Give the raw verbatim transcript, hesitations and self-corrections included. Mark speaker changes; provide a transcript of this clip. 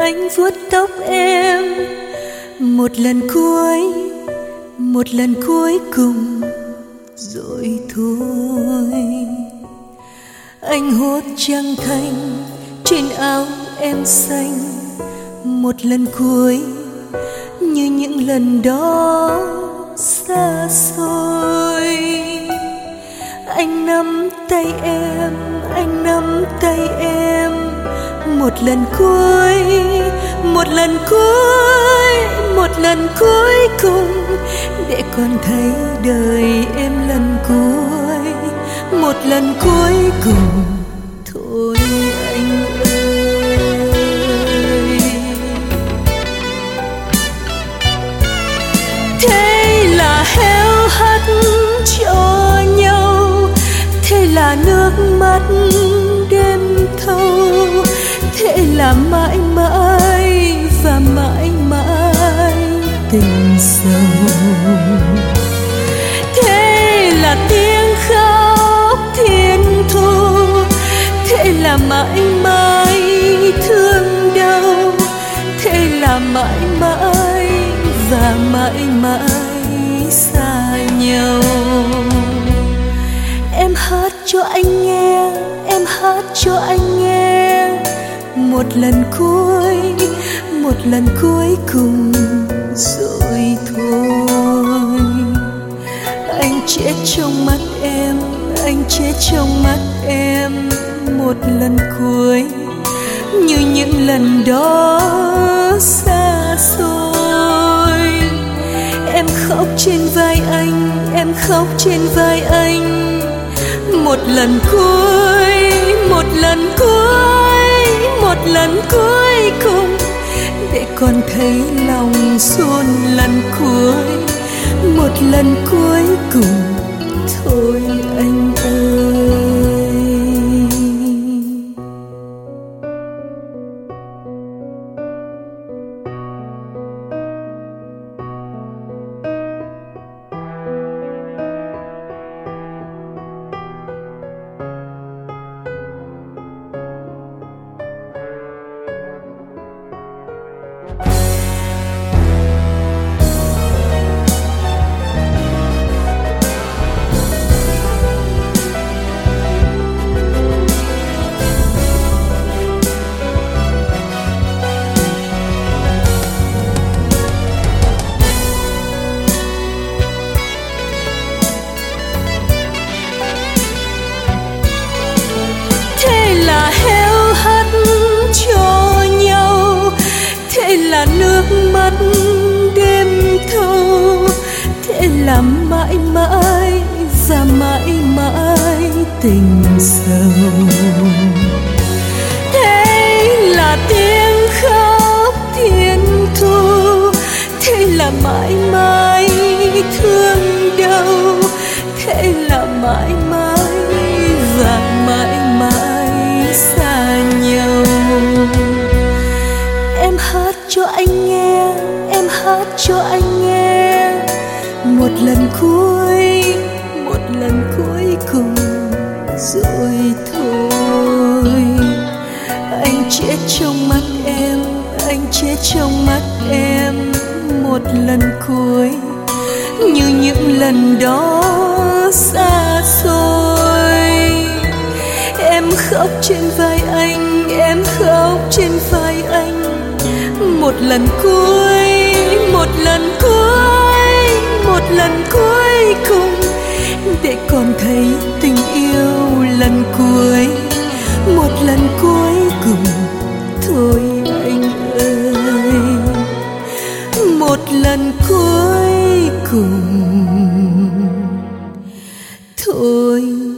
Speaker 1: anh vuốt tóc em một lần cuối, một lần cuối cùng rồi thôi. Anh hốt trăng thanh trên áo em xanh một lần cuối, như những lần đó xa xôi. Anh nắm tay em, anh nắm tay em một lần cuối, một lần cuối, một lần cuối cùng, để con thấy đời em lần cuối, một lần cuối cùng thôi anh ơi. Thế là héo hắt cho nhau, thế là nước mắt đêm thâu, thế là mãi mãi và mãi mãi tình sầu. Thế là tiếng khóc thiên thu, thế là mãi mãi thương đau, thế là mãi mãi và mãi mãi xa nhau. Em hát cho anh nghe, em hát cho anh nghe một lần cuối, một lần cuối cùng rồi thôi. Anh chết trong mắt em, anh chết trong mắt em một lần cuối, như những lần đó xa xôi. Em khóc trên vai anh, em khóc trên vai anh một lần cuối, một lần cuối, một lần cuối cùng, để con thấy lòng xôn lần cuối, một lần cuối cùng thôi anh ơi. Là nước mắt đêm thâu, thế là mãi mãi và mãi mãi tình sầu. Thế là tiếng khóc thiên thu, thế là mãi mãi thương đau, thế là mãi mãi và mãi mãi xa nhau. Em hát cho anh nghe, em hát cho anh nghe một lần cuối, một lần cuối cùng rồi thôi. Anh chết trong mắt em, anh chết trong mắt em một lần cuối, như những lần đó xa xôi. Em khóc trên vai anh, em khóc trên vai anh một lần cuối, một lần cuối, một lần cuối cùng, để con thấy tình yêu lần cuối, một lần cuối cùng thôi anh ơi, một lần cuối cùng thôi.